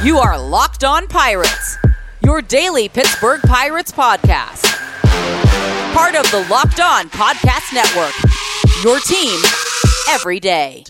You are Locked On Pirates, your daily Pittsburgh Pirates podcast. Part of the Locked On Podcast Network, your team every day.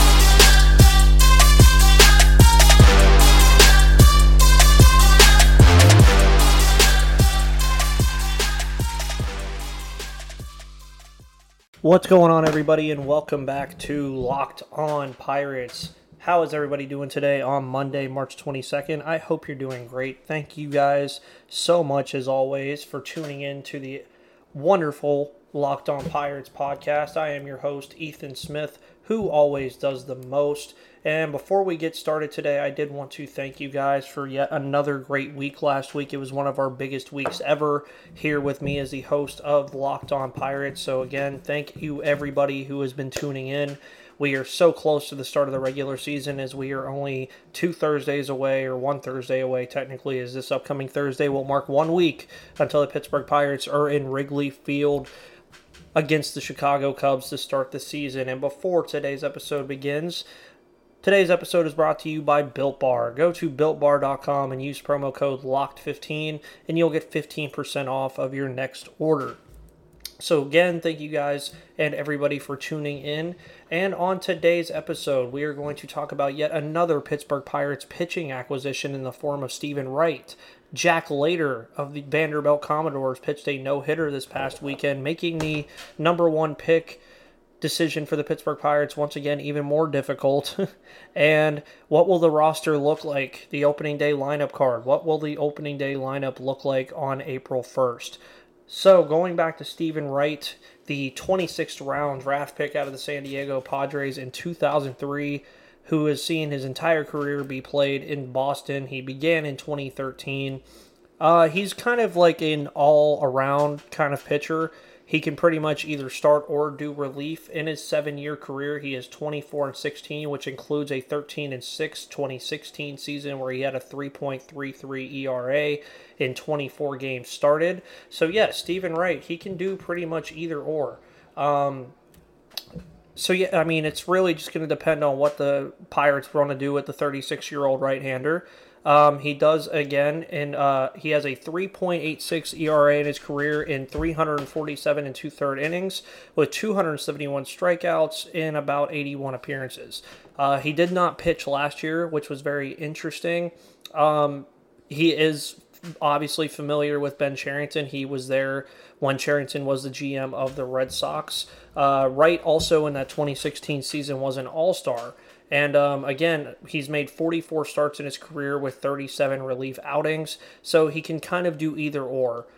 What's going on, everybody, and welcome back to Locked On Pirates. How is everybody doing today on Monday, March 22nd? I hope you're doing great. Thank you guys so much, as always, for tuning in to the wonderful Locked On Pirates podcast. I am your host, Ethan Smith, who always does the most. And before we get started today, I did want to thank you guys for yet another great week last week. It was one of our biggest weeks ever here with me as the host of Locked On Pirates. So again, thank you everybody who has been tuning in. We are so close to the start of the regular season as we are only 2 Thursdays away, or 1 Thursday away technically, as this upcoming Thursday will mark 1 week until the Pittsburgh Pirates are in Wrigley Field against the Chicago Cubs to start the season. And before today's episode begins, today's episode is brought to you by Built Bar. Go to BuiltBar.com and use promo code LOCKED15 and you'll get 15% off of your next order. So again, thank you guys and everybody for tuning in. And on today's episode, we are going to talk about yet another Pittsburgh Pirates pitching acquisition in the form of Steven Wright. Jack Leiter of the Vanderbilt Commodores pitched a no-hitter this past weekend, making the number 1 pick decision for the Pittsburgh Pirates once again even more difficult. And what will the roster look like? The opening day lineup card. What will the opening day lineup look like on April 1st? So, going back to Steven Wright, the 26th round draft pick out of the San Diego Padres in 2003, who has seen his entire career be played in Boston. He began in 2013. He's kind of like an all-around kind of pitcher. He can pretty much either start or do relief. In his 7-year career, he is 24-16, which includes a 13-6 2016 season where he had a 3.33 ERA in 24 games started. So yeah, Steven Wright, he can do pretty much either or. So yeah, I mean, it's really just going to depend on what the Pirates want to do with the 36-year-old right-hander. He does, again, and he has a 3.86 ERA in his career in 347 and 2/3 innings with 271 strikeouts in about 81 appearances. He did not pitch last year, which was very interesting. He is obviously familiar with Ben Cherington. He was there when Cherington was the GM of the Red Sox. Wright also in that 2016 season was an all-star. And again, he's made 44 starts in his career with 37 relief outings, so he can kind of do either or.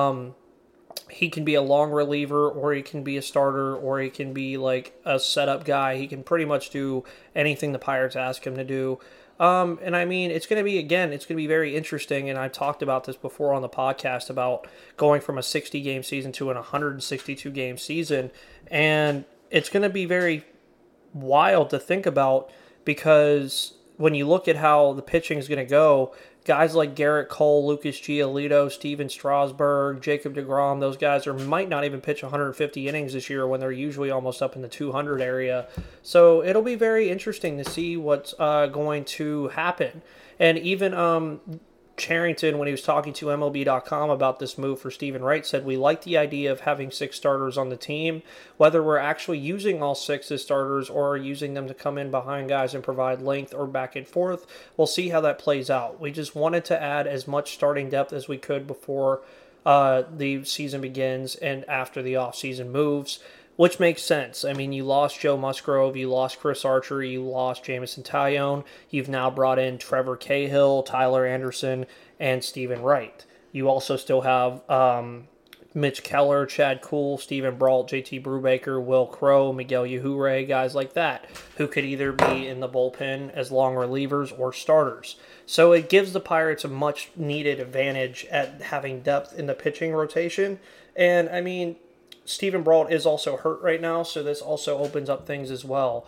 He can be a long reliever, or he can be a starter, or he can be like a setup guy. He can pretty much do anything the Pirates ask him to do. And I mean, it's going to be very interesting, and I talked about this before on the podcast about going from a 60-game season to an 162-game season, and it's going to be very wild to think about, because when you look at how the pitching is going to go, guys like Garrett Cole, Lucas Giolito, Steven Strasburg, Jacob deGrom, those guys might not even pitch 150 innings this year when they're usually almost up in the 200 area. So it'll be very interesting to see what's going to happen. And even Cherington, when he was talking to MLB.com about this move for Steven Wright, said, "We like the idea of having 6 starters on the team. Whether we're actually using all 6 as starters or using them to come in behind guys and provide length or back and forth, we'll see how that plays out. We just wanted to add as much starting depth as we could before the season begins and after the offseason moves." Which makes sense. I mean, you lost Joe Musgrove, you lost Chris Archer, you lost Jameson Taillon. You've now brought in Trevor Cahill, Tyler Anderson, and Steven Wright. You also still have Mitch Keller, Chad Kuhl, Stephen Brault, JT Brubaker, Will Crow, Miguel Yajure, guys like that, who could either be in the bullpen as long relievers or starters. So it gives the Pirates a much-needed advantage at having depth in the pitching rotation. And, I mean, Stephen Brault is also hurt right now, so this also opens up things as well.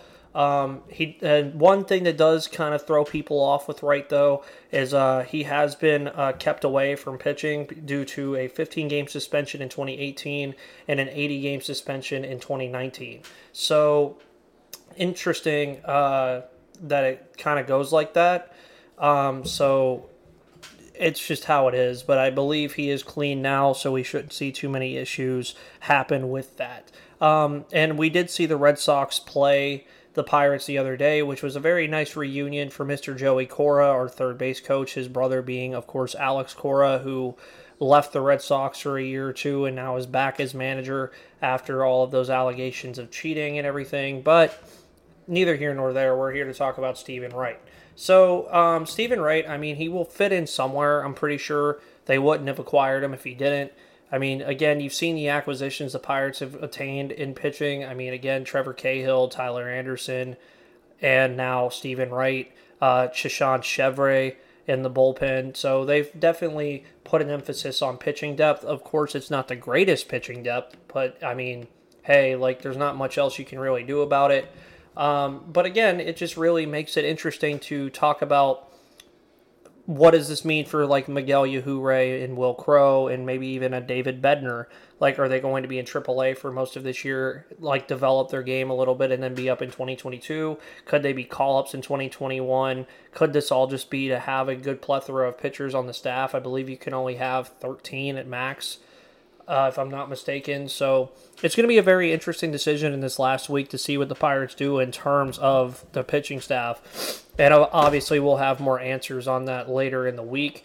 One thing that does kind of throw people off with Wright, though, is he has been kept away from pitching due to a 15-game suspension in 2018 and an 80-game suspension in 2019. So, interesting that it kind of goes like that. So it's just how it is. But I believe he is clean now, so we shouldn't see too many issues happen with that. And we did see the Red Sox play the Pirates the other day, which was a very nice reunion for Mr. Joey Cora, our third base coach, his brother being, of course, Alex Cora, who left the Red Sox for a year or two and now is back as manager after all of those allegations of cheating and everything. But neither here nor there. We're here to talk about Stephen Wright. So, Stephen Wright, I mean, he will fit in somewhere. I'm pretty sure they wouldn't have acquired him if he didn't. I mean, again, you've seen the acquisitions the Pirates have attained in pitching. I mean, again, Trevor Cahill, Tyler Anderson, and now Stephen Wright, Shashawn Chevrolet in the bullpen. So they've definitely put an emphasis on pitching depth. Of course, it's not the greatest pitching depth, but, I mean, hey, like, there's not much else you can really do about it. But again, it just really makes it interesting to talk about what does this mean for like Miguel Yajure and Will Crow and maybe even a David Bednar? Like, are they going to be in AAA for most of this year, like develop their game a little bit and then be up in 2022? Could they be call-ups in 2021? Could this all just be to have a good plethora of pitchers on the staff? I believe you can only have 13 at max, if I'm not mistaken. So it's going to be a very interesting decision in this last week to see what the Pirates do in terms of the pitching staff. And obviously we'll have more answers on that later in the week.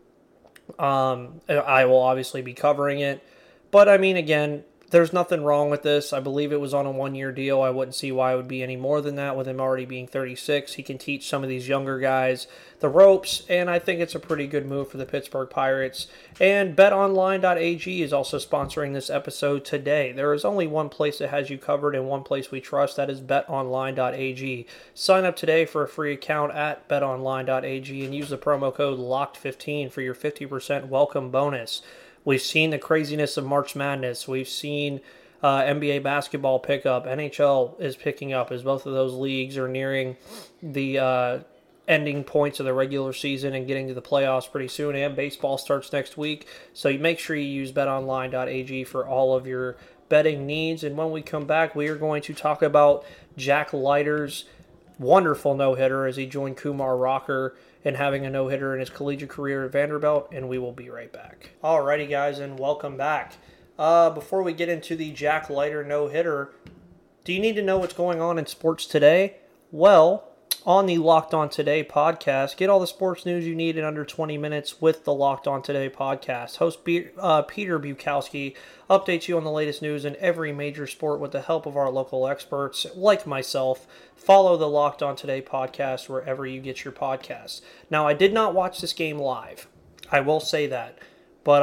I will obviously be covering it. But, I mean, again, there's nothing wrong with this. I believe it was on a one-year deal. I wouldn't see why it would be any more than that with him already being 36. He can teach some of these younger guys the ropes, and I think it's a pretty good move for the Pittsburgh Pirates. And BetOnline.ag is also sponsoring this episode today. There is only one place that has you covered and one place we trust. That is BetOnline.ag. Sign up today for a free account at BetOnline.ag and use the promo code LOCKED15 for your 50% welcome bonus. We've seen the craziness of March Madness. We've seen NBA basketball pick up. NHL is picking up as both of those leagues are nearing the ending points of the regular season and getting to the playoffs pretty soon. And baseball starts next week. So you make sure you use betonline.ag for all of your betting needs. And when we come back, we are going to talk about Jack Leiter's wonderful no-hitter as he joined Kumar Rocker and having a no-hitter in his collegiate career at Vanderbilt, and we will be right back. Alrighty, guys, and welcome back. Before we get into the Jack Leiter no-hitter, do you need to know what's going on in sports today? Well, on the Locked On Today podcast, get all the sports news you need in under 20 minutes with the Locked On Today podcast. Host Peter Bukowski updates you on the latest news in every major sport with the help of our local experts, like myself. Follow the Locked On Today podcast wherever you get your podcasts. Now, I did not watch this game live. I will say that. But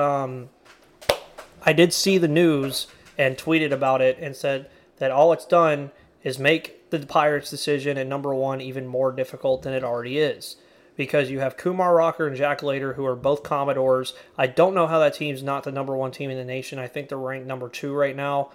I did see the news and tweeted about it and said that all it's done is make the Pirates' decision at number one even more difficult than it already is. Because you have Kumar Rocker and Jack Leiter, who are both Commodores. I don't know how that team's not the number one team in the nation. I think they're ranked number 2 right now.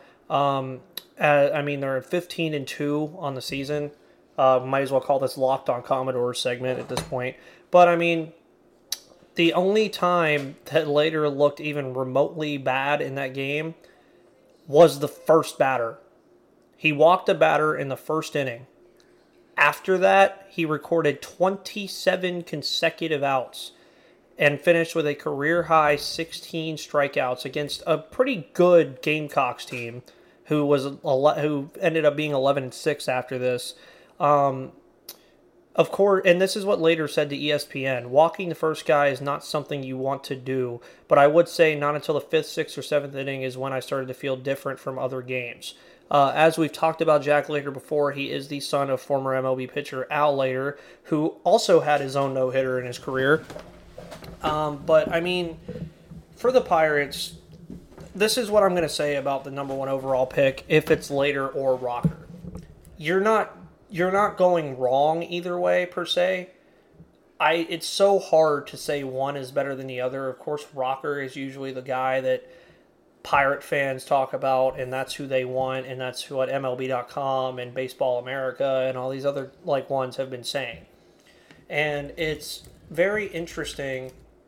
I mean, they're 15-2 on the season. Might as well call this Locked On Commodores segment at this point. But, I mean, the only time that Leiter looked even remotely bad in that game was the first batter. He walked a batter in the first inning. After that, he recorded 27 consecutive outs and finished with a career-high 16 strikeouts against a pretty good Gamecocks team who ended up being 11-6 after this. Of course, and this is what Leiter said to ESPN, walking the first guy is not something you want to do, but I would say not until the 5th, 6th, or 7th inning is when I started to feel different from other games. As we've talked about Jack Leiter before, he is the son of former MLB pitcher Al Leiter, who also had his own no-hitter in his career. But, I mean, for the Pirates, this is what I'm going to say about the number 1 overall pick, if it's Leiter or Rocker. You're not going wrong either way, per se. It's so hard to say one is better than the other. Of course, Rocker is usually the guy that Pirate fans talk about, and that's who they want, and that's what MLB.com and Baseball America and all these other ones have been saying. And it's very interesting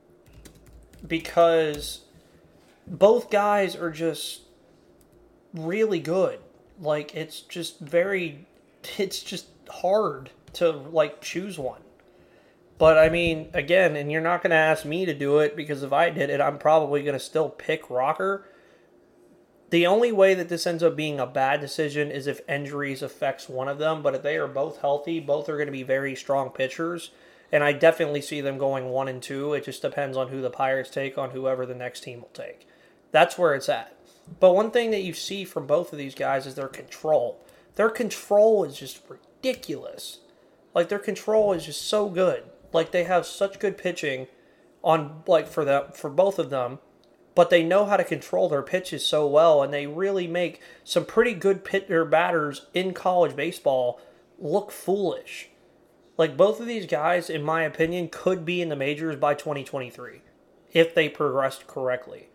because both guys are just really good. It's just hard to choose one. But I mean, again, and you're not going to ask me to do it because if I did it, I'm probably going to still pick Rocker. The only way that this ends up being a bad decision is if injuries affects one of them. But if they are both healthy, both are going to be very strong pitchers. And I definitely see them going 1-2. It just depends on who the Pirates take on whoever the next team will take. That's where it's at. But one thing that you see from both of these guys is their control. Their control is just ridiculous. Like, their control is just so good. Like, they have such good pitching on, like, for both of them, but they know how to control their pitches so well, and they really make some pretty good batters in college baseball look foolish. Like, both of these guys, in my opinion, could be in the majors by 2023 if they progressed correctly.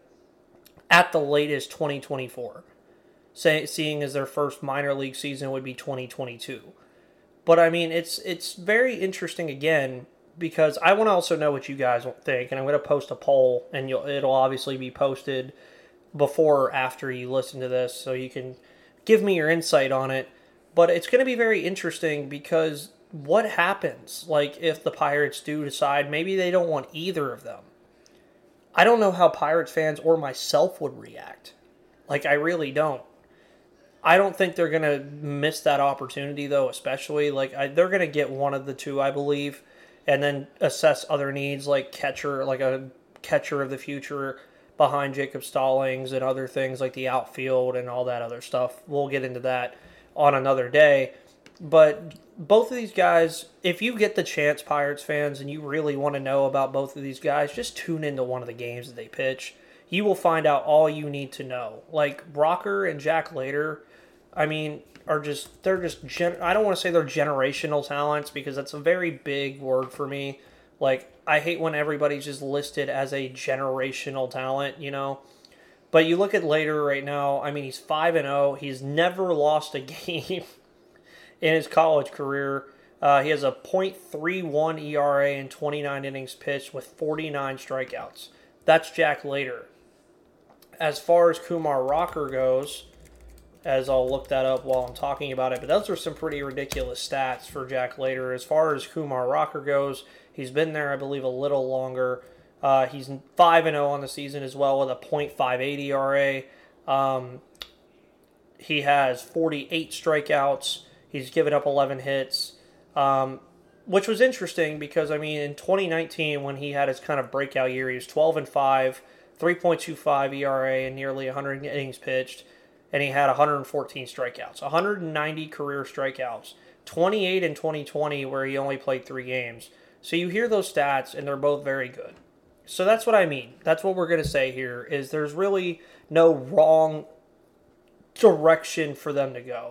At the latest, 2024. Seeing as their first minor league season would be 2022. But, I mean, it's very interesting, again, because I want to also know what you guys think, and I'm going to post a poll, and it'll obviously be posted before or after you listen to this, so you can give me your insight on it. But it's going to be very interesting because what happens, like, if the Pirates do decide maybe they don't want either of them? I don't know how Pirates fans or myself would react. Like, I really don't. I don't think they're going to miss that opportunity, though, especially. Like, they're going to get one of the two, I believe, and then assess other needs like a catcher of the future behind Jacob Stallings and other things like the outfield and all that other stuff. We'll get into that on another day. But both of these guys, if you get the chance, Pirates fans, and you really want to know about both of these guys, just tune into one of the games that they pitch. You will find out all you need to know. Like, Rocker and Jack Leiter, I mean, I don't want to say they're generational talents because that's a very big word for me. Like, I hate when everybody's just listed as a generational talent, you know. But you look at Leiter right now, I mean, he's 5-0. He's never lost a game in his college career. He has a .31 ERA in 29 innings pitched with 49 strikeouts. That's Jack Leiter. As far as Kumar Rocker goes, as I'll look that up while I'm talking about it, but those are some pretty ridiculous stats for Jack Leiter. As far as Kumar Rocker goes, he's been there, I believe, a little longer. He's 5-0 on the season as well with a .58 ERA. He has 48 strikeouts. He's given up 11 hits, which was interesting because, I mean, in 2019 when he had his kind of breakout year, he was 12-5, 3.25 ERA, and nearly 100 innings pitched, and he had 114 strikeouts, 190 career strikeouts, 28 in 2020 where he only played 3 games. So you hear those stats, and they're both very good. So that's what I mean. That's what we're going to say here, is there's really no wrong direction for them to go.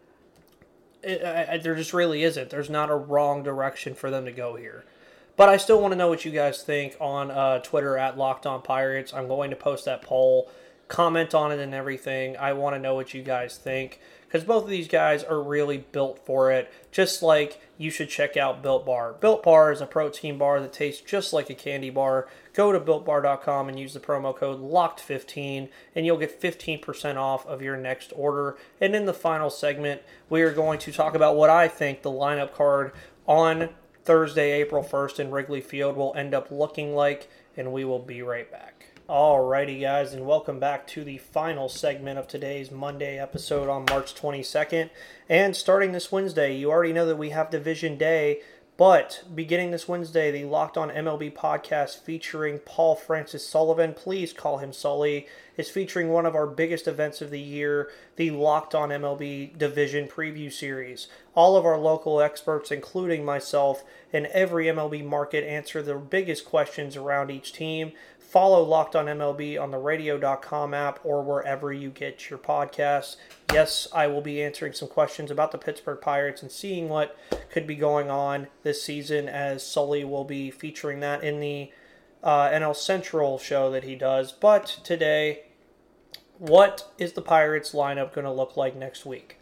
There just really isn't. There's not a wrong direction for them to go here. But I still want to know what you guys think on Twitter at Locked On Pirates. I'm going to post that poll. Comment on it and everything. I want to know what you guys think, because both of these guys are really built for it. Just like you should check out Built Bar. Built Bar is a protein bar that tastes just like a candy bar. Go to BuiltBar.com and use the promo code LOCKED15 and you'll get 15% off of your next order. And in the final segment, we are going to talk about what I think the lineup card on Thursday, April 1st in Wrigley Field will end up looking like, and we will be right back. Alrighty, guys, and welcome back to the final segment of today's Monday episode on March 22nd. And starting this Wednesday, you already know that we have Division Day, but beginning this Wednesday, the Locked On MLB podcast featuring Paul Francis Sullivan, please call him Sully, is featuring one of our biggest events of the year, the Locked On MLB Division Preview Series. All of our local experts, including myself, in every MLB market answer the biggest questions around each team. Follow Locked On MLB on the radio.com app or wherever you get your podcasts. Yes, I will be answering some questions about the Pittsburgh Pirates and seeing what could be going on this season, as Sully will be featuring that in the NL Central show that he does. But today, what is the Pirates lineup going to look like next week?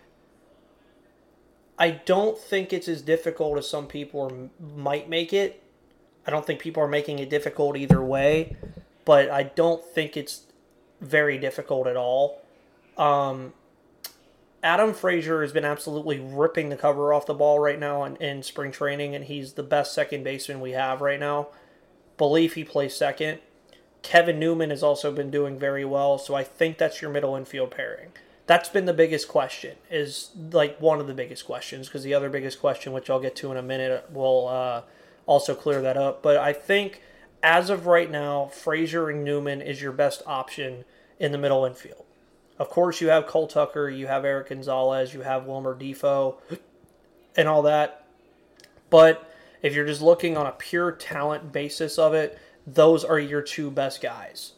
I don't think it's as difficult as some people might make it. I don't think people are making it difficult either way, but I don't think it's very difficult at all. Adam Frazier has been absolutely ripping the cover off the ball right now in spring training, and he's the best second baseman we have right now. Believe he plays second. Kevin Newman has also been doing very well, so I think that's your middle infield pairing. That's been the biggest question, is like one of the biggest questions, because the other biggest question, which I'll get to in a minute, will also clear that up. But I think as of right now, Frazier and Newman is your best option in the middle infield. Of course, you have Cole Tucker, you have Eric Gonzalez, you have Wilmer Defoe, and all that. But if you're just looking on a pure talent basis of it, those are your two best guys.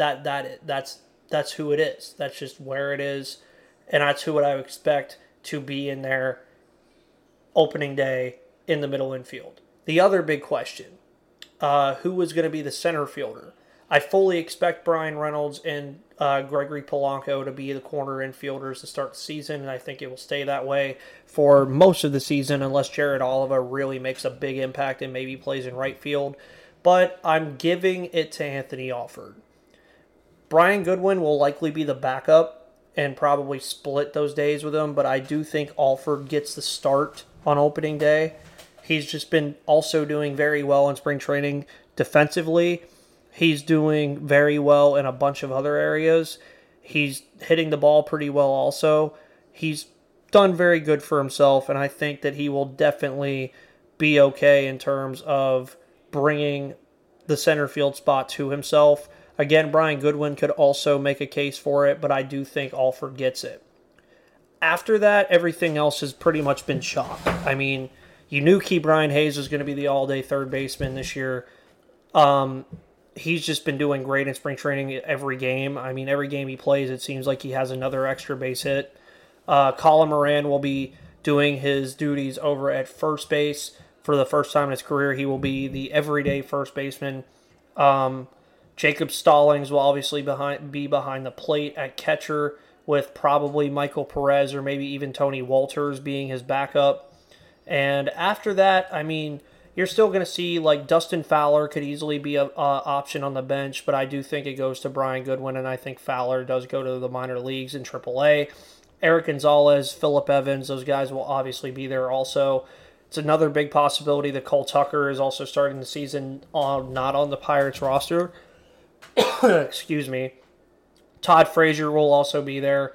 That's who it is. That's just where it is, and that's who I would expect to be in there opening day in the middle infield. The other big question, who is going to be the center fielder? I fully expect Brian Reynolds and Gregory Polanco to be the corner infielders to start the season, and I think it will stay that way for most of the season unless Jared Oliva really makes a big impact and maybe plays in right field. But I'm giving it to Anthony Alford. Brian Goodwin will likely be the backup and probably split those days with him, but I do think Alford gets the start on opening day. He's just been also doing very well in spring training defensively. He's doing very well in a bunch of other areas. He's hitting the ball pretty well also. He's done very good for himself, and I think that he will definitely be okay in terms of bringing the center field spot to himself. Again, Brian Goodwin could also make a case for it, but I do think Alford gets it. After that, everything else has pretty much been chalk. I mean, you knew Ke'Bryan Hayes was going to be the all-day third baseman this year. He's just been doing great in spring training every game. I mean, every game he plays, it seems like he has another extra base hit. Colin Moran will be doing his duties over at first base. For the first time in his career, he will be the everyday first baseman. Jacob Stallings will obviously be behind the plate at catcher, with probably Michael Perez or maybe even Tony Walters being his backup. And after that, I mean, you're still going to see, like, Dustin Fowler could easily be an option on the bench, but I do think it goes to Brian Goodwin, and I think Fowler does go to the minor leagues in AAA. Eric Gonzalez, Phillip Evans, those guys will obviously be there also. It's another big possibility that Cole Tucker is also starting the season not on the Pirates roster. Excuse me. Todd Frazier will also be there.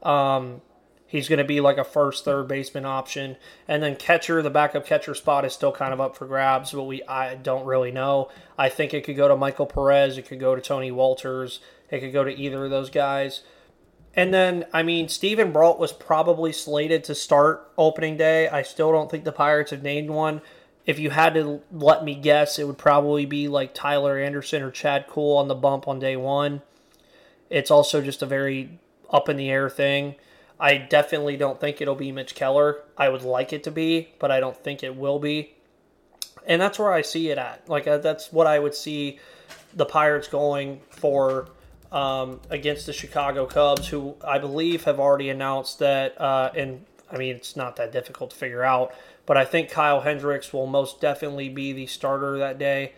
He's going to be like a first, third baseman option. And then catcher, the backup catcher spot is still kind of up for grabs, but I don't really know. I think it could go to Michael Perez. It could go to Tony Walters. It could go to either of those guys. And then, I mean, Steven Brault was probably slated to start opening day. I still don't think the Pirates have named one. If you had to let me guess, it would probably be like Tyler Anderson or Chad Kuhl on the bump on day one. It's also just a very up-in-the-air thing. I definitely don't think it'll be Mitch Keller. I would like it to be, but I don't think it will be. And that's where I see it at. Like, that's what I would see the Pirates going for against the Chicago Cubs, who I believe have already announced that, and I mean, it's not that difficult to figure out, but I think Kyle Hendricks will most definitely be the starter that day.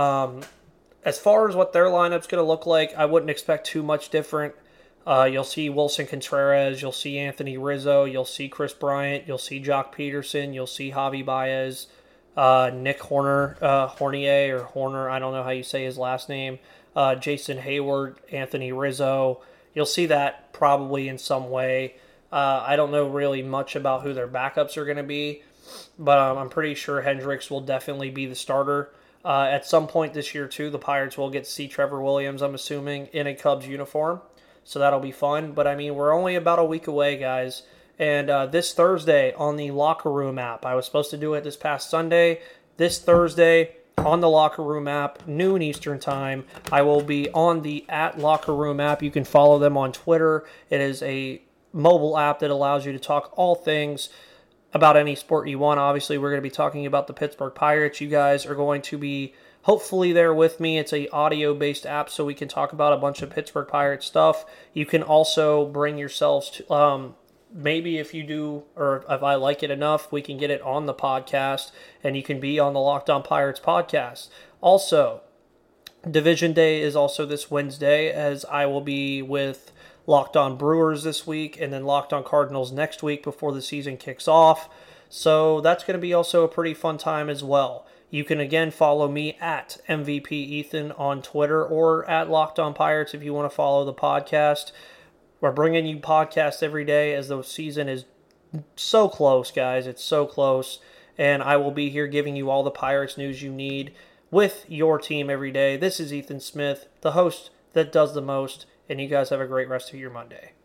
As far as what their lineup's going to look like, I wouldn't expect too much different. You'll see Wilson Contreras, you'll see Anthony Rizzo, you'll see Chris Bryant, you'll see Jock Peterson, you'll see Javi Baez, Nick Horner, I don't know how you say his last name, Jason Hayward, Anthony Rizzo. You'll see that probably in some way. I don't know really much about who their backups are going to be, but I'm pretty sure Hendricks will definitely be the starter. At some point this year, too, the Pirates will get to see Trevor Williams, I'm assuming, in a Cubs uniform. So that'll be fun. But, I mean, we're only about a week away, guys. And this Thursday on the Locker Room app, I was supposed to do it this past Sunday. This Thursday on the Locker Room app, noon Eastern time, I will be on the @LockerRoom app. You can follow them on Twitter. It is a mobile app that allows you to talk all things about any sport you want. Obviously, we're going to be talking about the Pittsburgh Pirates. You guys are going to be hopefully there with me. It's a audio-based app, so we can talk about a bunch of Pittsburgh Pirates stuff. You can also bring yourselves to, maybe if you do, or if I like it enough, we can get it on the podcast, and you can be on the Locked On Pirates podcast. Also, Division Day is also this Wednesday, as I will be with Locked On Brewers this week, and then Locked On Cardinals next week before the season kicks off. So that's going to be also a pretty fun time as well. You can again follow me at MVP Ethan on Twitter or at Locked On Pirates if you want to follow the podcast. We're bringing you podcasts every day as the season is so close, guys. It's so close. And I will be here giving you all the Pirates news you need with your team every day. This is Ethan Smith, the host that does the most, and you guys have a great rest of your Monday.